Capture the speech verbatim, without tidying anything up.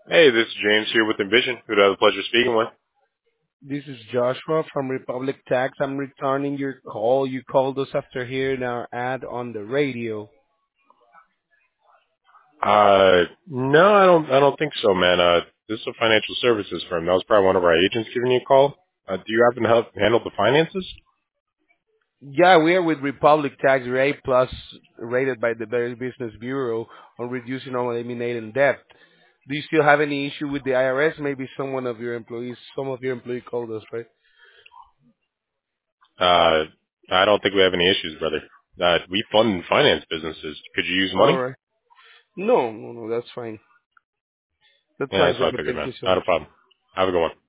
Hey, this is James here with Envision. Who do I have the pleasure of speaking with? This is Joshua from Republic Tax. I'm returning your call. You called us after hearing our ad on the radio. Uh, no, I don't. I don't think so, man. Uh, this is a financial services firm. That was probably one of our agents giving you a call. Uh, do you happen to help handle the finances? Yeah, we are with Republic Tax. We're A plus rated by the Better Business Bureau on reducing or eliminating debt. Do you still have any issue with the I R S? Maybe someone of your employees, some of your employees called us, right? Uh, I don't think we have any issues, brother. Uh, we fund and finance businesses. Could you use All money? right. No, no, no, that's fine. That's Yeah, fine, that's what I brother. figured, Thank man. you so Not a much. problem. Have a good one.